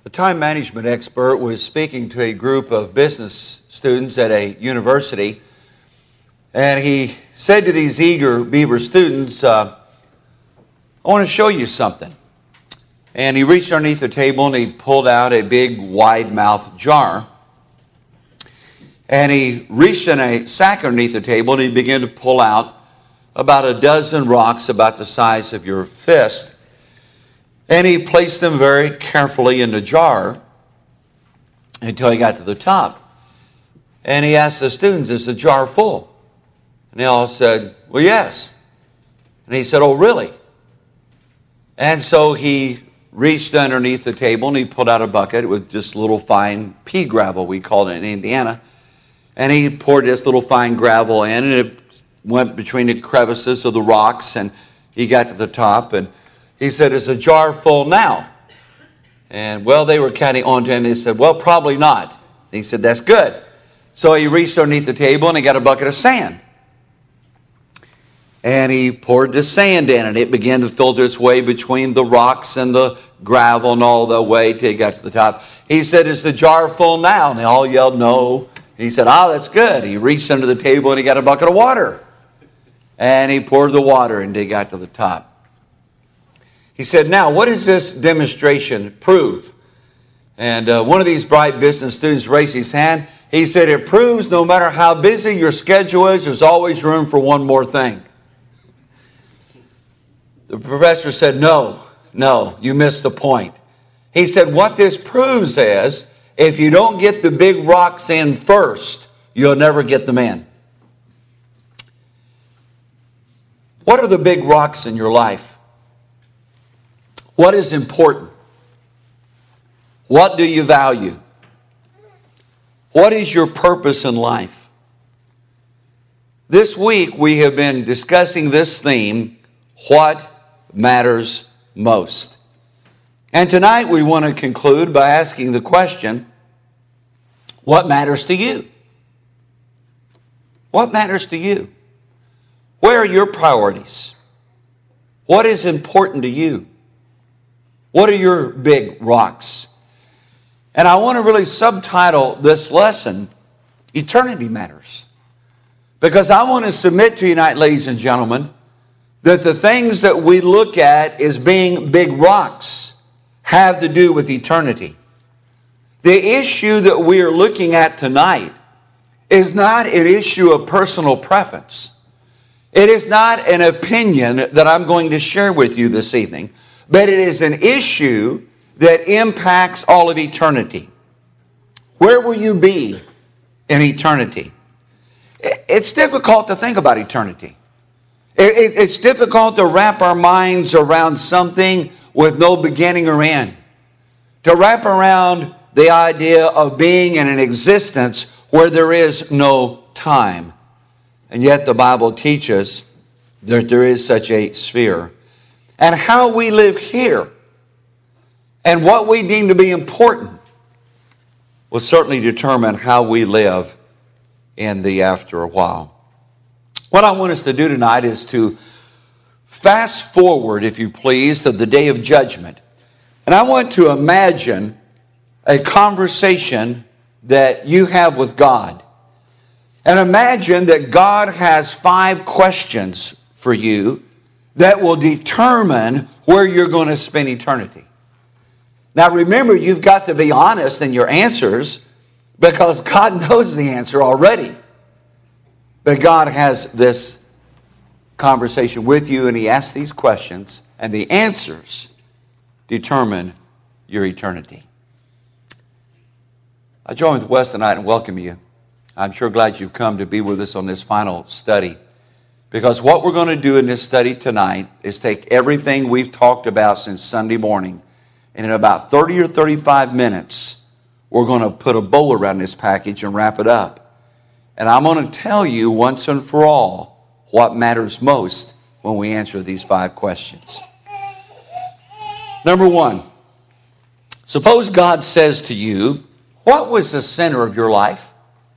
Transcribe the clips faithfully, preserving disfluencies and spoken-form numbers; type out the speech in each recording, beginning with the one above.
A time management expert was speaking to a group of business students at a university, and he said to these eager Beaver students, uh, I want to show you something. And he reached underneath the table and he pulled out a big wide-mouthed jar. And he reached in a sack underneath the table and he began to pull out about a dozen rocks about the size of your fist. And he placed them very carefully in the jar until he got to the top. And he asked the students, is the jar full? And they all said, well, yes. And he said, oh, really? And so he reached underneath the table and he pulled out a bucket with just little fine pea gravel, we called it in Indiana. And he poured this little fine gravel in, and it went between the crevices of the rocks, and he got to the top, and he said, is the jar full now? And, well, they were counting on to him. They said, well, probably not. He said, that's good. So he reached underneath the table, and he got a bucket of sand. And he poured the sand in, and it began to filter its way between the rocks and the gravel and all the way till he got to the top. He said, is the jar full now? And they all yelled, no. He said, oh, that's good. He reached under the table, and he got a bucket of water. And he poured the water, and he got to the top. He said, now, what does this demonstration prove? And uh, one of these bright business students raised his hand. He said, it proves no matter how busy your schedule is, there's always room for one more thing. The professor said, no, no, you missed the point. He said, what this proves is, if you don't get the big rocks in first, you'll never get them in. What are the big rocks in your life? What is important? What do you value? What is your purpose in life? This week we have been discussing this theme, what matters most. And tonight we want to conclude by asking the question, what matters to you? What matters to you? Where are your priorities? What is important to you? What are your big rocks? And I want to really subtitle this lesson, Eternity Matters. Because I want to submit to you tonight, ladies and gentlemen, that the things that we look at as being big rocks have to do with eternity. The issue that we are looking at tonight is not an issue of personal preference. It is not an opinion that I'm going to share with you this evening, but it is an issue that impacts all of eternity. Where will you be in eternity? It's difficult to think about eternity. It's difficult to wrap our minds around something with no beginning or end. To wrap around the idea of being in an existence where there is no time. And yet the Bible teaches that there is such a sphere. And how we live here and what we deem to be important will certainly determine how we live in the after a while. What I want us to do tonight is to fast forward, if you please, to the day of judgment. And I want to imagine a conversation that you have with God. And imagine that God has five questions for you that will determine where you're going to spend eternity. Now remember, you've got to be honest in your answers because God knows the answer already. But God has this conversation with you and He asks these questions and the answers determine your eternity. I join with Wes tonight and welcome you. I'm sure glad you've come to be with us on this final study. Because what we're going to do in this study tonight is take everything we've talked about since Sunday morning, and in about thirty or thirty-five minutes, we're going to put a bow around this package and wrap it up. And I'm going to tell you once and for all what matters most when we answer these five questions. Number one, suppose God says to you, what was the center of your life?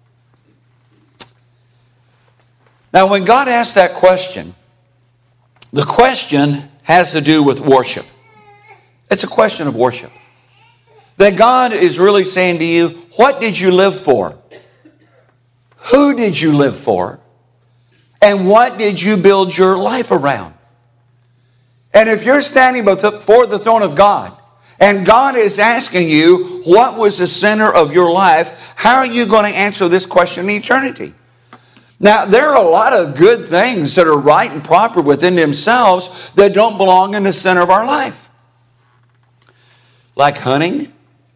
Now, when God asked that question, the question has to do with worship. It's a question of worship. That God is really saying to you, what did you live for? Who did you live for? And what did you build your life around? And if you're standing before the throne of God, and God is asking you, what was the center of your life? How are you going to answer this question in eternity? Now, there are a lot of good things that are right and proper within themselves that don't belong in the center of our life. Like hunting,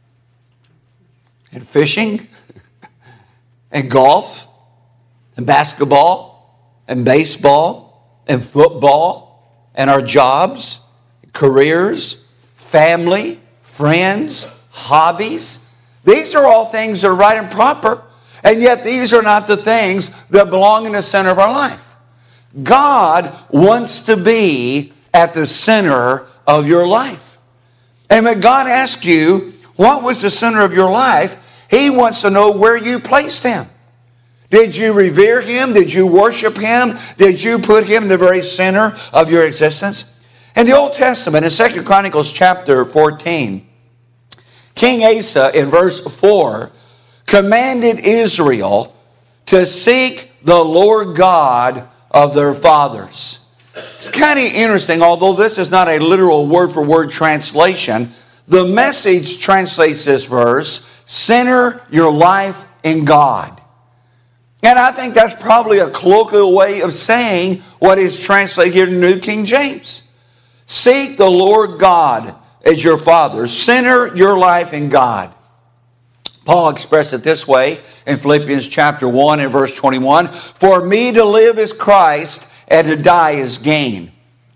and fishing, and golf, and basketball, and baseball, and football, and our jobs, careers, family, friends, hobbies. These are all things that are right and proper, and yet these are not the things that belong in the center of our life. God wants to be at the center of your life. And when God asks you, what was the center of your life? He wants to know where you placed Him. Did you revere Him? Did you worship Him? Did you put Him in the very center of your existence? In the Old Testament, in Second Chronicles chapter fourteen, King Asa in verse four commanded Israel to seek the Lord God of their fathers. It's kind of interesting, although this is not a literal word-for-word translation, the Message translates this verse, center your life in God. And I think that's probably a colloquial way of saying what is translated here in the New King James. Seek the Lord God as your Father. Center your life in God. Paul expressed it this way in Philippians chapter one and verse twenty-one. For me to live is Christ, and to die is gain.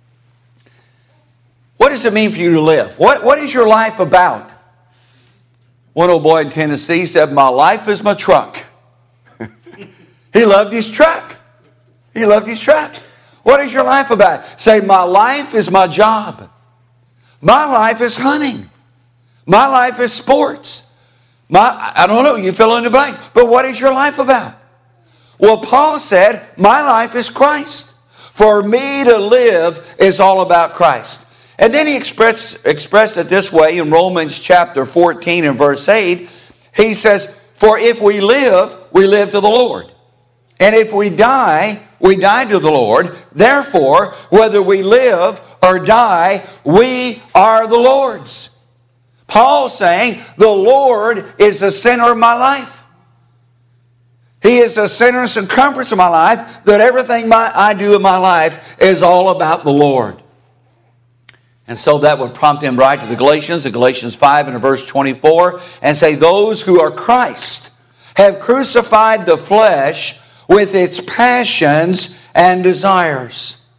What does it mean for you to live? What, what is your life about? One old boy in Tennessee said, my life is my truck. He loved his truck. He loved his truck. What is your life about? Say, my life is my job. My life is hunting. My life is sports. My, I don't know, you fill in the blank. But what is your life about? Well, Paul said, my life is Christ. For me to live is all about Christ. And then he expressed, expressed it this way in Romans chapter fourteen and verse eight. He says, for if we live, we live to the Lord. And if we die, we die to the Lord. Therefore, whether we live or die, we are the Lord's. Paul's saying, the Lord is the center of my life. He is the center and circumference of my life, that everything my, I do in my life is all about the Lord. And so that would prompt him right to the Galatians, in Galatians five and verse twenty-four, and say, those who are Christ have crucified the flesh with its passions and desires.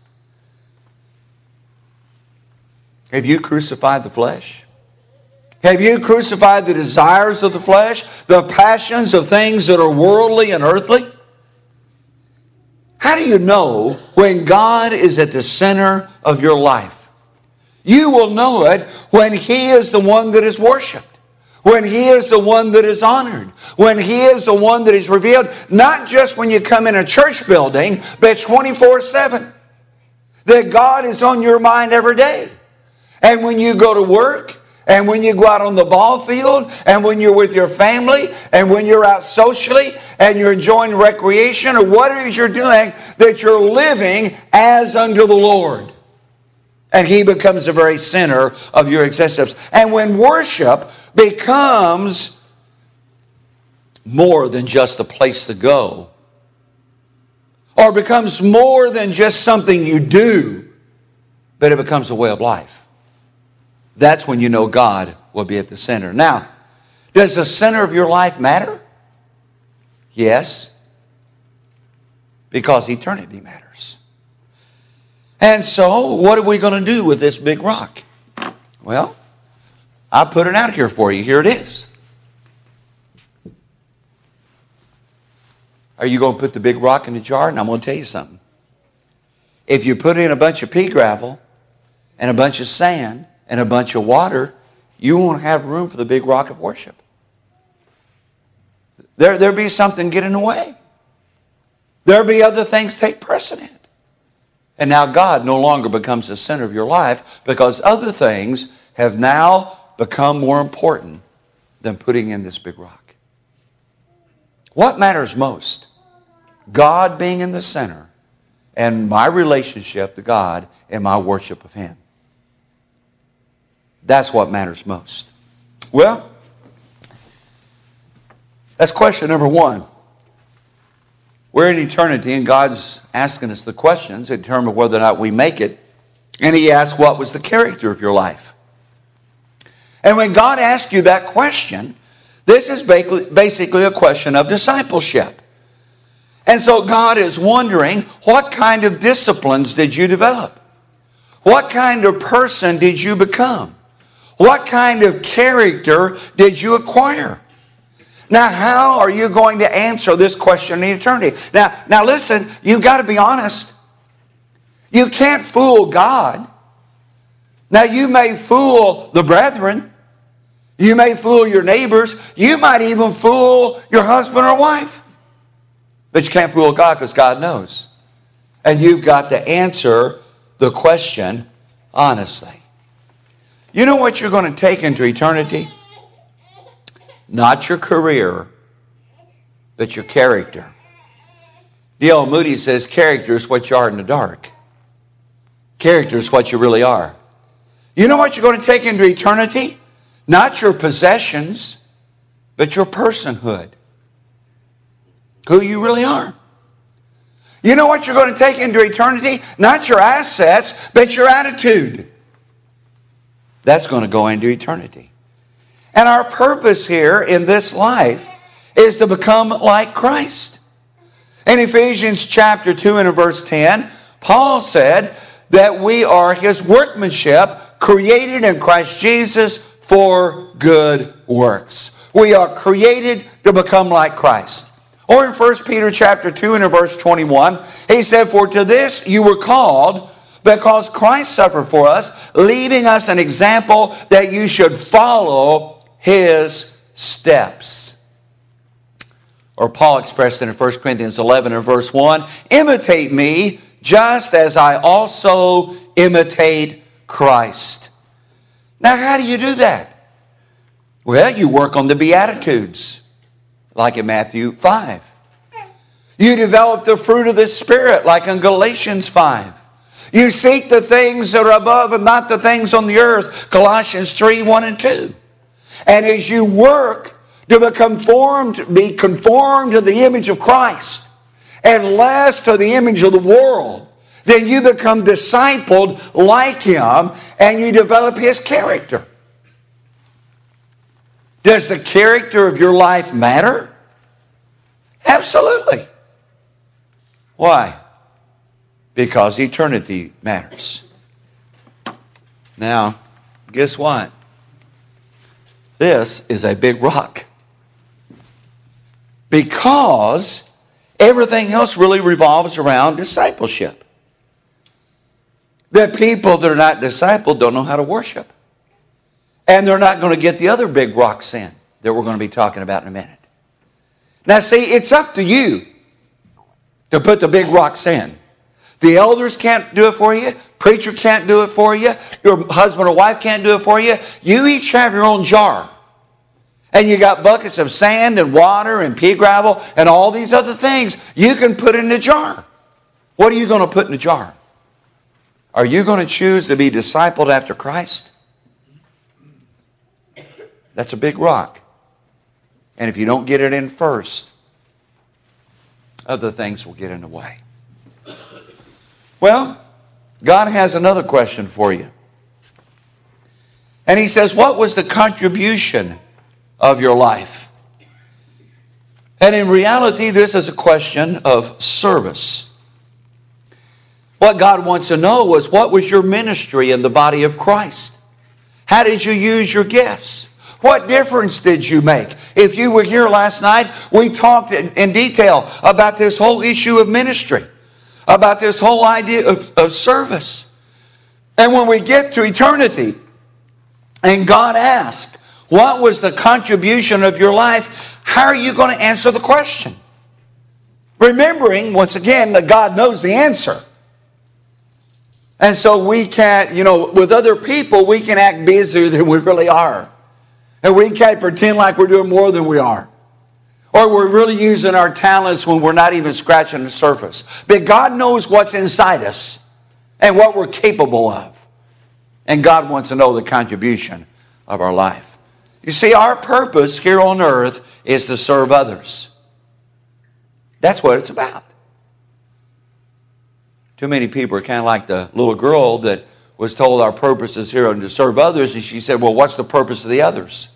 Have you crucified the flesh? Have you crucified the desires of the flesh, the passions of things that are worldly and earthly? How do you know when God is at the center of your life? You will know it when He is the one that is worshiped, when He is the one that is honored, when He is the one that is revealed, not just when you come in a church building, but twenty-four seven. That God is on your mind every day. And when you go to work, and when you go out on the ball field, and when you're with your family, and when you're out socially, and you're enjoying recreation, or what it is you're doing, that you're living as unto the Lord. And He becomes the very center of your existence. And when worship becomes more than just a place to go, or becomes more than just something you do, but it becomes a way of life, that's when you know God will be at the center. Now, does the center of your life matter? Yes, because eternity matters. And so, what are we going to do with this big rock? Well, I put it out here for you. Here it is. Are you going to put the big rock in the jar? And I'm going to tell you something. If you put in a bunch of pea gravel and a bunch of sand and a bunch of water, you won't have room for the big rock of worship. There, there'll be something get in the way. There'll be other things take precedent. And now God no longer becomes the center of your life because other things have now become more important than putting in this big rock? What matters most? God being in the center and my relationship to God and my worship of Him. That's what matters most. Well, that's question number one. We're in eternity and God's asking us the questions to determine whether or not we make it. And He asked, what was the character of your life? And when God asks you that question, this is basically a question of discipleship. And so God is wondering, what kind of disciplines did you develop? What kind of person did you become? What kind of character did you acquire? Now, how are you going to answer this question in eternity? Now, now listen, you've got to be honest. You can't fool God. Now, you may fool the brethren. You may fool your neighbors. You might even fool your husband or wife. But you can't fool God because God knows. And you've got to answer the question honestly. You know what you're going to take into eternity? Not your career, but your character. D L Moody says character is what you are in the dark. Character is what you really are. You know what you're going to take into eternity? Not your possessions, but your personhood. Who you really are. You know what you're going to take into eternity? Not your assets, but your attitude. That's going to go into eternity. And our purpose here in this life is to become like Christ. In Ephesians chapter two and verse ten, Paul said that we are His workmanship, created in Christ Jesus for good works. We are created to become like Christ. Or in First Peter chapter two and verse twenty-one, he said, for to this you were called, because Christ suffered for us, leaving us an example that you should follow His steps. Or Paul expressed it in First Corinthians eleven and verse one, imitate me just as I also imitate Christ. Now, how do you do that? Well, you work on the Beatitudes, like in Matthew five. You develop the fruit of the Spirit, like in Galatians five. You seek the things that are above and not the things on the earth, Colossians three, one and two. And as you work to become formed, be conformed to the image of Christ and less to the image of the world, then you become discipled like Him and you develop His character. Does the character of your life matter? Absolutely. Why? Because eternity matters. Now, guess what? This is a big rock. Because everything else really revolves around discipleship. The people that are not discipled don't know how to worship. And they're not going to get the other big rocks in that we're going to be talking about in a minute. Now see, it's up to you to put the big rocks in. The elders can't do it for you. Preacher can't do it for you. Your husband or wife can't do it for you. You each have your own jar. And you got buckets of sand and water and pea gravel and all these other things you can put in the jar. What are you going to put in the jar? Are you going to choose to be discipled after Christ? That's a big rock. And if you don't get it in first, other things will get in the way. Well, God has another question for you. And He says, what was the contribution of your life? And in reality, this is a question of service. What God wants to know was, what was your ministry in the body of Christ? How did you use your gifts? What difference did you make? If you were here last night, we talked in detail about this whole issue of ministry, about this whole idea of, of service. And when we get to eternity, and God asked, what was the contribution of your life? How are you going to answer the question? Remembering, once again, that God knows the answer. And so we can't, you know, with other people, we can act busier than we really are. And we can't pretend like we're doing more than we are. Or we're really using our talents when we're not even scratching the surface. But God knows what's inside us and what we're capable of. And God wants to know the contribution of our life. You see, our purpose here on earth is to serve others. That's what it's about. Too many people are kind of like the little girl that was told our purpose is here to serve others. And she said, well, what's the purpose of the others?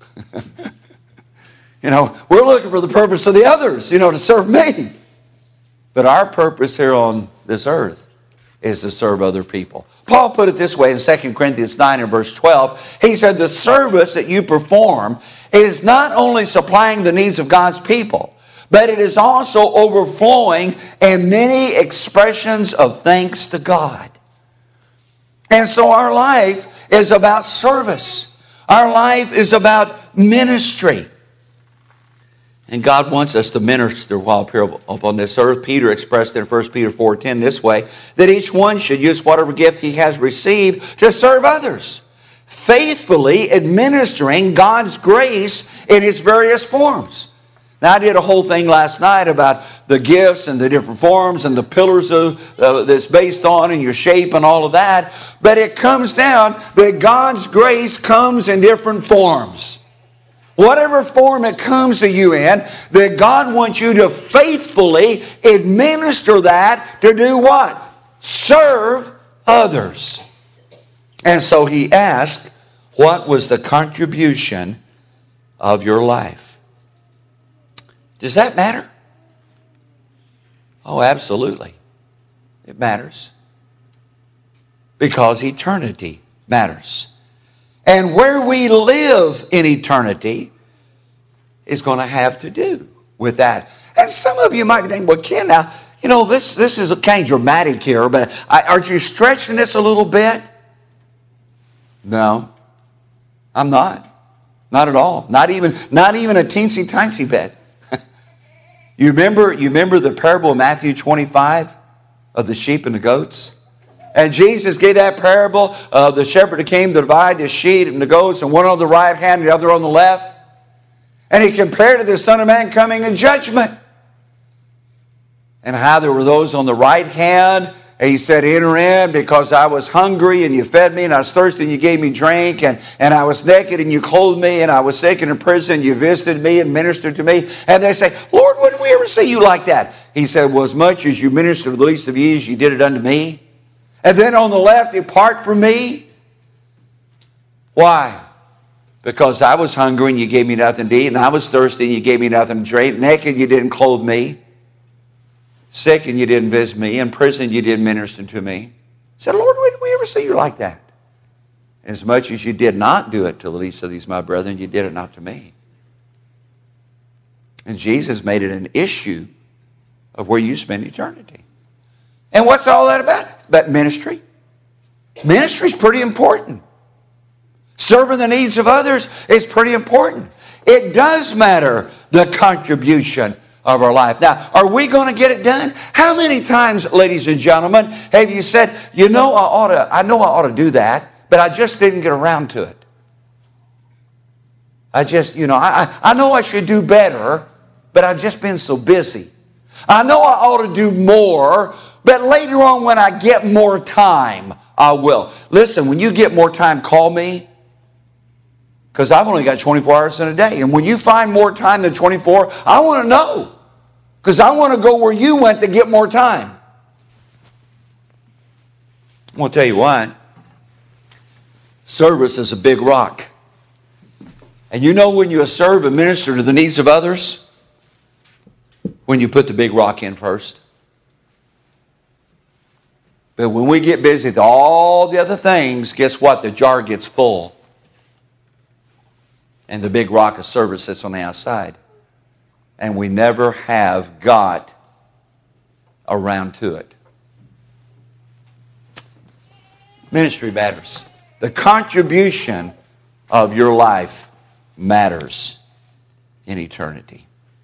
You know, we're looking for the purpose of the others, you know, to serve me. But our purpose here on this earth is to serve other people. Paul put it this way in Second Corinthians nine and verse twelve. He said, the service that you perform is not only supplying the needs of God's people, but it is also overflowing in many expressions of thanks to God. And so our life is about service. Our life is about ministry. And God wants us to minister while here upon this earth. Peter expressed in First Peter four ten this way, that each one should use whatever gift he has received to serve others, faithfully administering God's grace in its various forms. Now, I did a whole thing last night about the gifts and the different forms and the pillars of, uh, that's based on and your shape and all of that. But it comes down that God's grace comes in different forms. Whatever form it comes to you in, that God wants you to faithfully administer that to do what? Serve others. And so he asked, what was the contribution of your life? Does that matter? Oh, absolutely. It matters. Because eternity matters. And where we live in eternity is going to have to do with that. And some of you might think, well, Ken, now, you know, this, this is kind of dramatic here, but I, aren't you stretching this a little bit? No, I'm not. Not at all. Not even, not even a teensy-tiny bit. You remember, you remember the parable of Matthew twenty-five of the sheep and the goats? And Jesus gave that parable of the shepherd who came to divide the sheep and the goats, and one on the right hand and the other on the left. And he compared it to the Son of Man coming in judgment. And how there were those on the right hand. And he said, enter in because I was hungry and you fed me, and I was thirsty and you gave me drink, and, and I was naked and you clothed me, and I was sick and in prison and you visited me and ministered to me. And they say, Lord, when did we ever see you like that? He said, well, as much as you ministered to the least of these, you did it unto me. And then on the left, depart from me. Why? Because I was hungry and you gave me nothing to eat, and I was thirsty and you gave me nothing to drink. Naked, you didn't clothe me. Sick, and you didn't visit me. In prison, you didn't minister to me. He said, Lord, when did we ever see you like that? As much as you did not do it to the least of these, my brethren, you did it not to me. And Jesus made it an issue of where you spend eternity. And what's all that about? It's about ministry. Ministry is pretty important. Serving the needs of others is pretty important. It does matter the contribution of our life. Now, are we going to get it done? How many times, ladies and gentlemen, have you said, you know, I ought to, I know I ought to do that, but I just didn't get around to it. I just, you know, I, I know I should do better, but I've just been so busy. I know I ought to do more, but later on when I get more time, I will. Listen, when you get more time, call me. Because I've only got twenty-four hours in a day. And when you find more time than twenty-four, I want to know. Because I want to go where you went to get more time. I'm going to tell you why. Service is a big rock. And you know when you serve and minister to the needs of others? When you put the big rock in first. But when we get busy with all the other things, guess what? The jar gets full. And the big rock of service sits on the outside. And we never have got around to it. Ministry matters. The contribution of your life matters in eternity.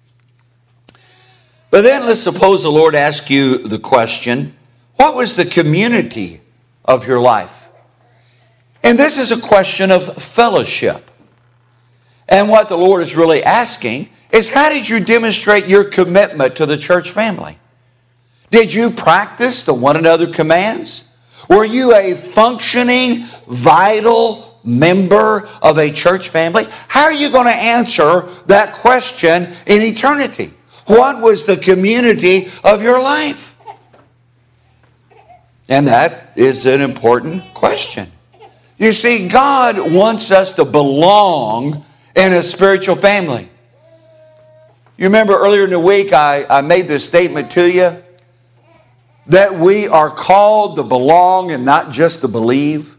But then let's suppose the Lord asked you the question, what was the community of your life? And this is a question of fellowship. And what the Lord is really asking is, how did you demonstrate your commitment to the church family? Did you practice the one another commands? Were you a functioning, vital member of a church family? How are you going to answer that question in eternity? What was the community of your life? And that is an important question. You see, God wants us to belong in a spiritual family. You remember earlier in the week I, I made this statement to you that we are called to belong and not just to believe.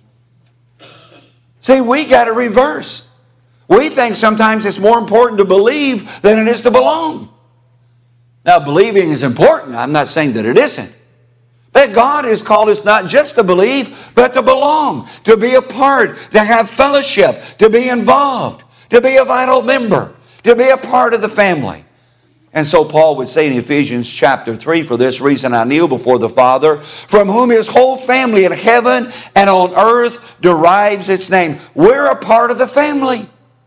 See, we got to reverse. We think sometimes it's more important to believe than it is to belong. Now, believing is important. I'm not saying that it isn't. But God has called us not just to believe, but to belong, to be a part, to have fellowship, to be involved, to be a vital member, to be a part of the family. And so Paul would say in Ephesians chapter three, for this reason I kneel before the Father, from whom his whole family in heaven and on earth derives its name. We're a part of the family.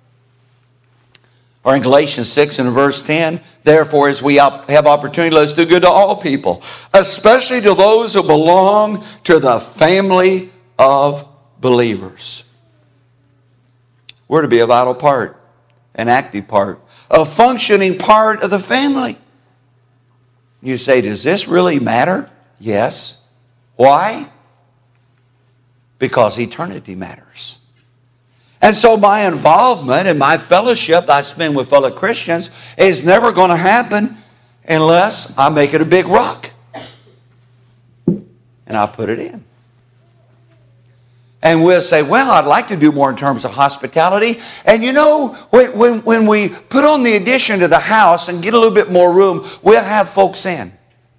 Or in Galatians six and verse ten, therefore as we have opportunity, let's do good to all people, especially to those who belong to the family of believers. We're to be a vital part, an active part, a functioning part of the family. You say, does this really matter? Yes. Why? Because eternity matters. And so my involvement and my fellowship I spend with fellow Christians is never going to happen unless I make it a big rock. And I put it in. And we'll say, well, I'd like to do more in terms of hospitality. And you know, when, when, when we put on the addition to the house and get a little bit more room, we'll have folks in.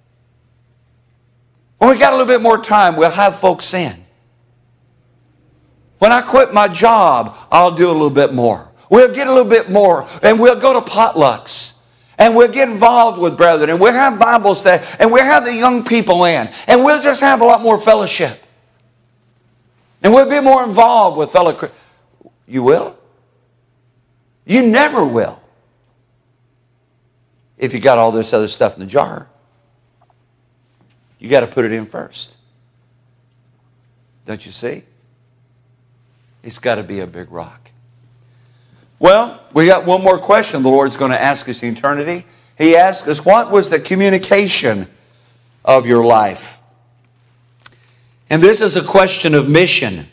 When we got a little bit more time, we'll have folks in. When I quit my job, I'll do a little bit more. We'll get a little bit more. And we'll go to potlucks. And we'll get involved with brethren. And we'll have Bible study. And we'll have the young people in. And we'll just have a lot more fellowship. And we'll be more involved with fellow Christians. You will? You never will. If you got all this other stuff in the jar. You got to put it in first. Don't you see? It's got to be a big rock. Well, we got one more question the Lord's going to ask us in eternity. He asks us, what was the communication of your life? And this is a question of mission.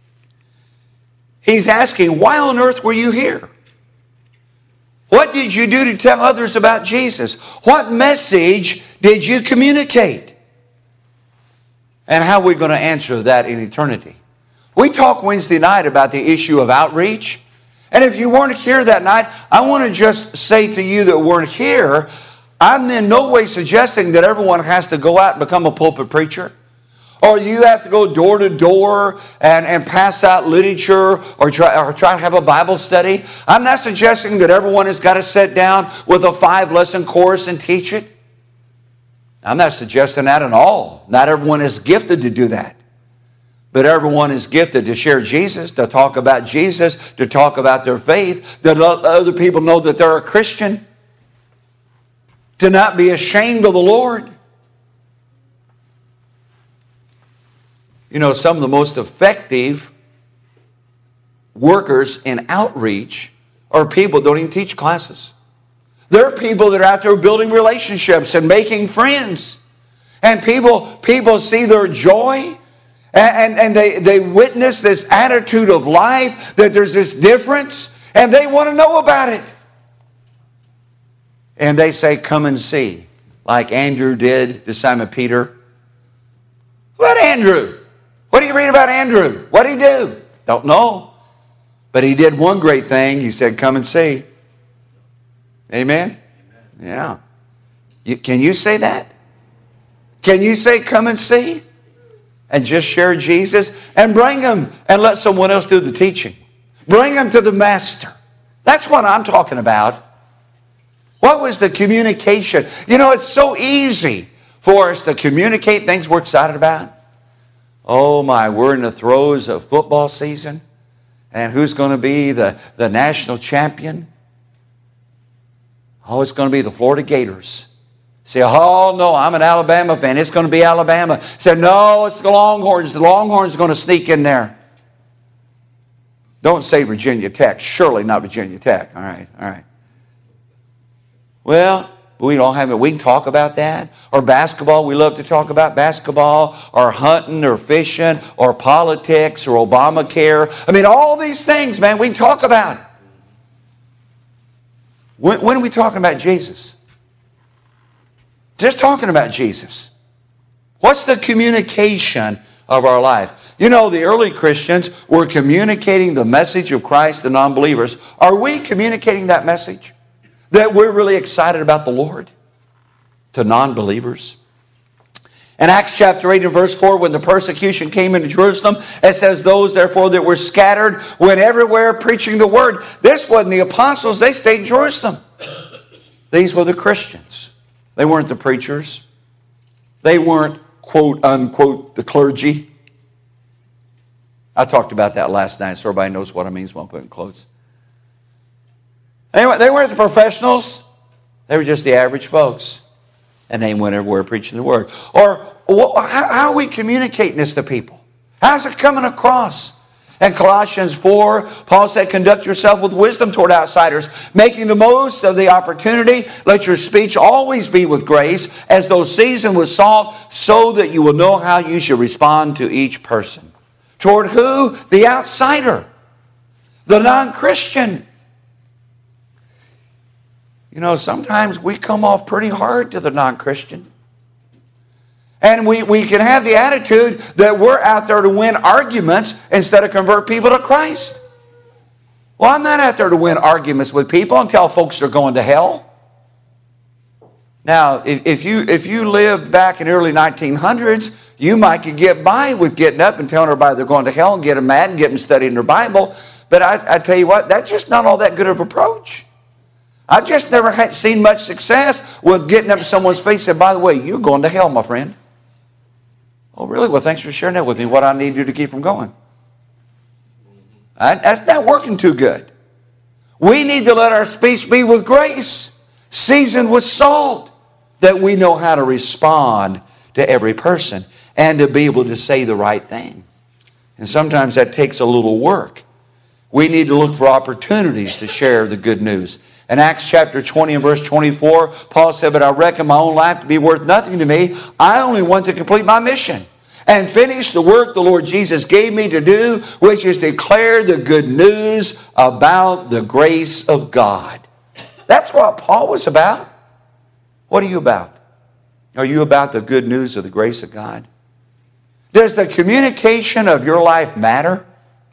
He's asking, why on earth were you here? What did you do to tell others about Jesus? What message did you communicate? And how are we going to answer that in eternity? We talked Wednesday night about the issue of outreach. And if you weren't here that night, I want to just say to you that weren't here, I'm in no way suggesting that everyone has to go out and become a pulpit preacher. Or you have to go door to door and, and pass out literature or try, or try to have a Bible study. I'm not suggesting that everyone has got to sit down with a five-lesson course and teach it. I'm not suggesting that at all. Not everyone is gifted to do that. But everyone is gifted to share Jesus, to talk about Jesus, to talk about their faith, to let other people know that they're a Christian, to not be ashamed of the Lord. You know, some of the most effective workers in outreach are people who don't even teach classes. There are people that are out there building relationships and making friends. And people, people see their joy. And, and they, they witness this attitude of life, that there's this difference, and they want to know about it. And they say, come and see, like Andrew did to Simon Peter. What Andrew? What do you read about Andrew? What did he do? Don't know. But he did one great thing. He said, come and see. Amen? Amen. Yeah. You, can you say that? Can you say, come and see? And just share Jesus and bring them and let someone else do the teaching. Bring them to the master. That's what I'm talking about. What was the communication? You know, it's so easy for us to communicate things we're excited about. Oh my, we're in the throes of football season. And who's going to be the, the national champion? Oh, it's going to be the Florida Gators. Say, oh, no, I'm an Alabama fan. It's going to be Alabama. Say, no, it's the Longhorns. The Longhorns are going to sneak in there. Don't say Virginia Tech. Surely not Virginia Tech. All right, all right. Well, we don't have it. We can talk about that. Or basketball. We love to talk about basketball. Or hunting or fishing. Or politics or Obamacare. I mean, all these things, man, we can talk about. When, when are we talking about Jesus? Just talking about Jesus. What's the communication of our life? You know, the early Christians were communicating the message of Christ to non-believers. Are we communicating that message? That we're really excited about the Lord to non-believers? In Acts chapter eight and verse four, when the persecution came into Jerusalem, it says, those therefore that were scattered went everywhere preaching the word. This wasn't the apostles. They stayed in Jerusalem. These were the Christians. They weren't the preachers. They weren't, quote, unquote, the clergy. I talked about that last night, so everybody knows what I mean when I'm putting clothes. Anyway, they weren't the professionals. They were just the average folks. And they went everywhere preaching the word. Or how are we communicating this to people? How's it coming across? In Colossians four, Paul said, conduct yourself with wisdom toward outsiders, making the most of the opportunity. Let your speech always be with grace, as though seasoned with salt, so that you will know how you should respond to each person. Toward who? The outsider. The non-Christian. You know, sometimes we come off pretty hard to the non-Christian. And we, we can have the attitude that we're out there to win arguments instead of convert people to Christ. Well, I'm not out there to win arguments with people and tell folks they're going to hell. Now, if, if you if you lived back in the early nineteen hundreds, you might could get by with getting up and telling everybody they're going to hell and get them mad and get them studying their Bible. But I, I tell you what, that's just not all that good of an approach. I've just never had, seen much success with getting up in someone's face and say, by the way, you're going to hell, my friend. Oh, really? Well, thanks for sharing that with me. What I need to do to keep from going. I, that's not working too good. We need to let our speech be with grace, seasoned with salt, that we know how to respond to every person and to be able to say the right thing. And sometimes that takes a little work. We need to look for opportunities to share the good news. In Acts chapter twenty and verse twenty-four, Paul said, but I reckon my own life to be worth nothing to me. I only want to complete my mission and finish the work the Lord Jesus gave me to do, which is declare the good news about the grace of God. That's what Paul was about. What are you about? Are you about the good news of the grace of God? Does the communication of your life matter?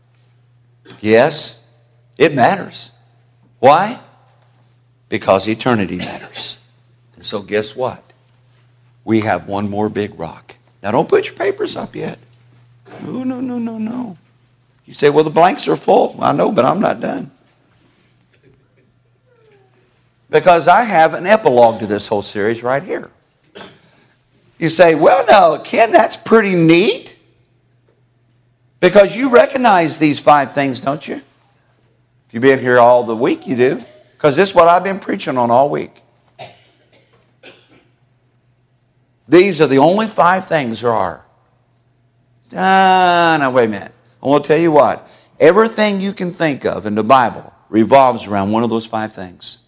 Yes, it matters. Why? Because eternity matters. And so guess what? We have one more big rock. Now don't put your papers up yet. No, no, no, no, no. You say, well, the blanks are full. I know, but I'm not done. Because I have an epilogue to this whole series right here. You say, well, no, Ken, that's pretty neat. Because you recognize these five things, don't you? If you've been here all the week, you do. Because this is what I've been preaching on all week. These are the only five things there are. Ah, now wait a minute. I want to tell you what. Everything you can think of in the Bible revolves around one of those five things.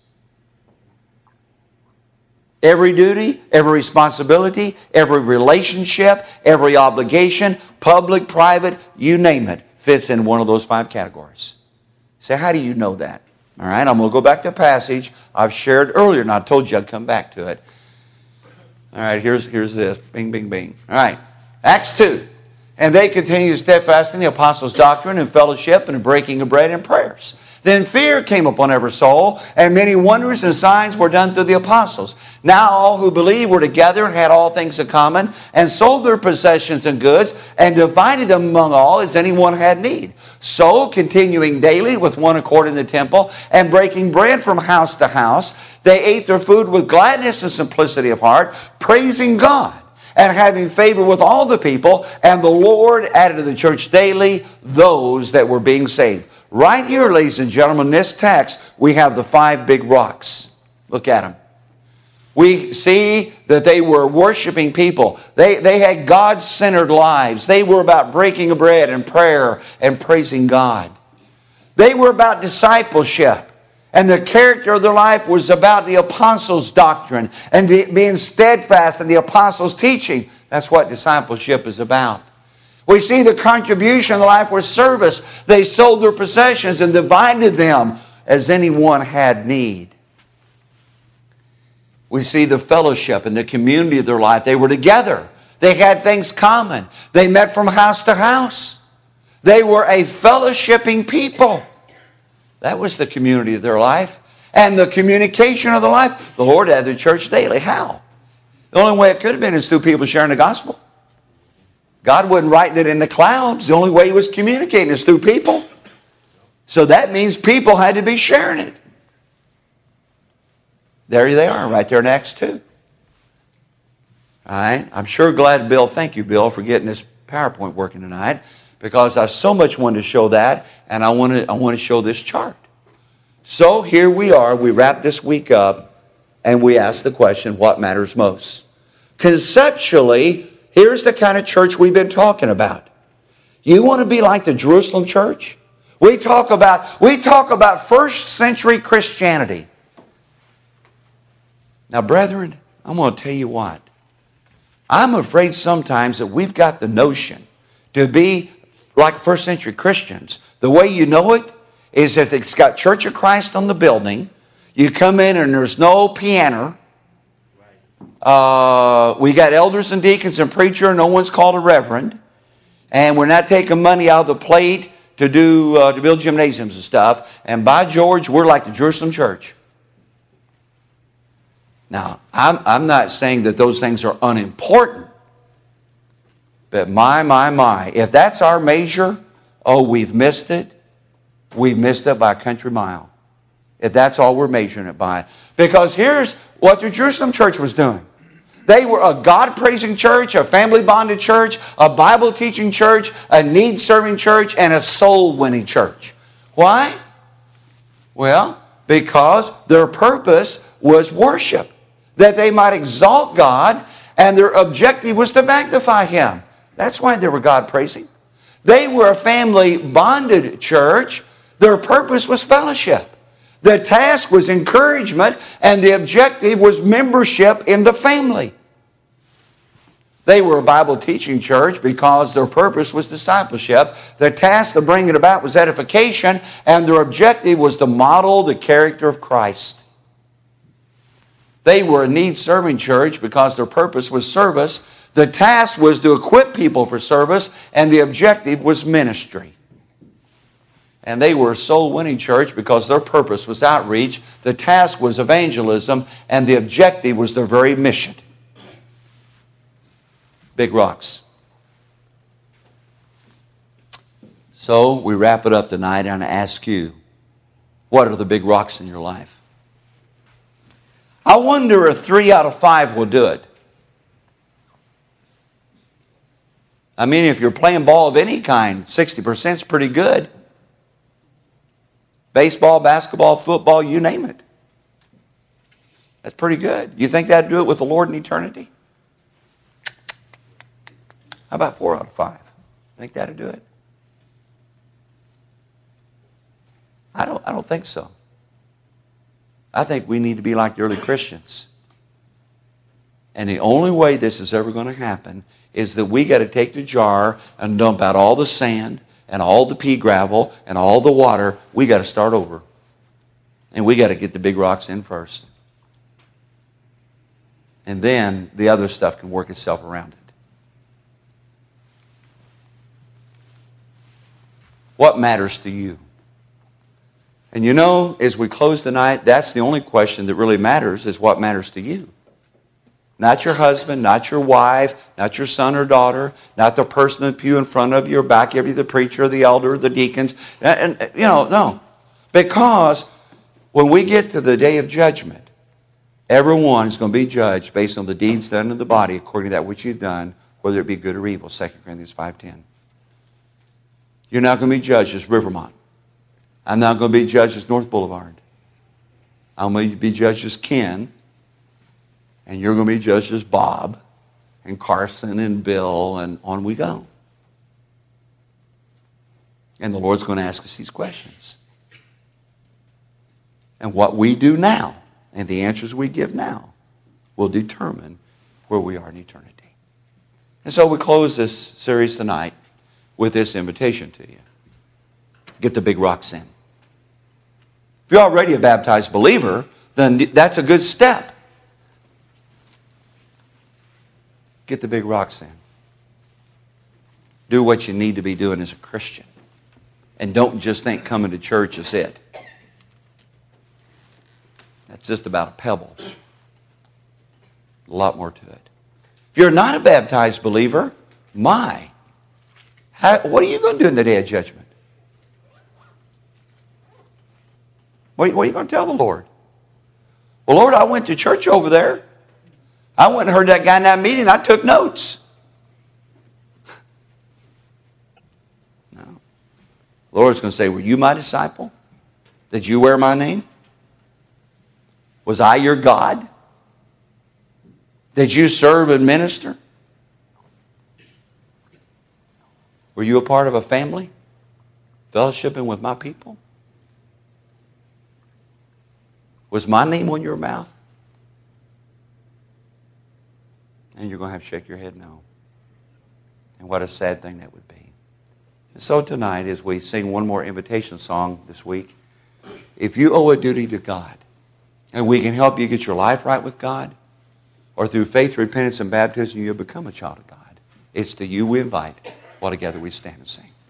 Every duty, every responsibility, every relationship, every obligation, public, private, you name it, fits in one of those five categories. So how do you know that? All right, I'm going to go back to a passage I've shared earlier, and I told you I'd come back to it. All right, here's, here's this. Bing, bing, bing. All right, Acts two. And they continued steadfast in the apostles' doctrine and fellowship and breaking of bread and prayers. Then fear came upon every soul, and many wonders and signs were done through the apostles. Now all who believed were together and had all things in common, and sold their possessions and goods, and divided them among all as anyone had need. So, continuing daily with one accord in the temple, and breaking bread from house to house, they ate their food with gladness and simplicity of heart, praising God, and having favor with all the people. And the Lord added to the church daily those that were being saved. right here, ladies and gentlemen, in this text, we have the five big rocks. Look at them. We see that they were worshiping people. They, they had God-centered lives. They were about breaking bread and prayer and praising God. They were about discipleship. And the character of their life was about the apostles' doctrine and being steadfast in the apostles' teaching. That's what discipleship is about. We see the contribution of the life was service. They sold their possessions and divided them as anyone had need. We see the fellowship and the community of their life. They were together. They had things common. They met from house to house. They were a fellowshipping people. That was the community of their life. And the communication of the life. The Lord had the church daily. How? The only way it could have been is through people sharing the gospel. God wasn't writing it in the clouds. The only way He was communicating is through people. So that means people had to be sharing it. There they are, right there in Acts two. All right? I'm sure glad, Bill, thank you, Bill, for getting this PowerPoint working tonight, because I so much wanted to show that, and I want to, I want to show this chart. So here we are. We wrap this week up, and we ask the question, what matters most? Conceptually, here's the kind of church we've been talking about. You want to be like the Jerusalem church? We talk about, we talk about first century Christianity. Now, brethren, I'm going to tell you what. I'm afraid sometimes that we've got the notion to be like first century Christians. The way you know it is if it's got Church of Christ on the building, you come in and there's no piano. Uh, we got elders and deacons and preacher. No one's called a reverend. And we're not taking money out of the plate to do uh, to build gymnasiums and stuff. And by George, we're like the Jerusalem church. Now, I'm, I'm not saying that those things are unimportant. But my, my, my, if that's our measure, oh, we've missed it. We've missed it by a country mile. If that's all we're measuring it by. Because here's what the Jerusalem church was doing. They were a God-praising church, a family-bonded church, a Bible-teaching church, a need-serving church, and a soul-winning church. Why? Well, because their purpose was worship. That they might exalt God, and their objective was to magnify Him. That's why they were God-praising. They were a family-bonded church. Their purpose was fellowship. The task was encouragement, and the objective was membership in the family. They were a Bible-teaching church because their purpose was discipleship. The task of bringing it about was edification, and their objective was to model the character of Christ. They were a need-serving church because their purpose was service. The task was to equip people for service, and the objective was ministry. And they were a soul-winning church because their purpose was outreach. The task was evangelism, and the objective was their very mission. Big rocks. So we wrap it up tonight, and I ask you, what are the big rocks in your life? I wonder if three out of five will do it. I mean, if you're playing ball of any kind, sixty percent is pretty good. Baseball, basketball, football, you name it. That's pretty good. You think that'd do it with the Lord in eternity? How about four out of five? Think that'd do it? I don't, I don't think so. I think we need to be like the early Christians. And the only way this is ever going to happen is that we got to take the jar and dump out all the sand and all the pea gravel and all the water. We got to start over. And we got to get the big rocks in first. And then the other stuff can work itself around it. What matters to you? And you know, as we close tonight, that's the only question that really matters, is what matters to you. Not your husband, not your wife, not your son or daughter, not the person in the pew in front of you or back of you, the preacher, the elder, the deacons. And, and you know, no. Because when we get to the day of judgment, everyone is going to be judged based on the deeds done in the body according to that which you've done, whether it be good or evil, Second Corinthians five ten. You're not going to be judged as Rivermont. I'm not going to be judged as North Boulevard. I'm going to be judged as Ken. And you're going to be judged as Bob and Carson and Bill, and on we go. And the Lord's going to ask us these questions. And what we do now and the answers we give now will determine where we are in eternity. And so we close this series tonight with this invitation to you. Get the big rocks in. If you're already a baptized believer, then that's a good step. Get the big rocks in. Do what you need to be doing as a Christian. And don't just think coming to church is it. That's just about a pebble. A lot more to it. If you're not a baptized believer, my, how, what are you going to do in the day of judgment? What, what are you going to tell the Lord? Well, Lord, I went to church over there. I went and heard that guy in that meeting. I took notes. No. The Lord's going to say, were you my disciple? Did you wear my name? Was I your God? Did you serve and minister? Were you a part of a family? Fellowshipping with my people? Was my name on your mouth? And you're going to have to shake your head no. And what a sad thing that would be. And so tonight, as we sing one more invitation song this week, if you owe a duty to God, and we can help you get your life right with God, or through faith, repentance, and baptism, you'll become a child of God, it's to you we invite, while together we stand and sing.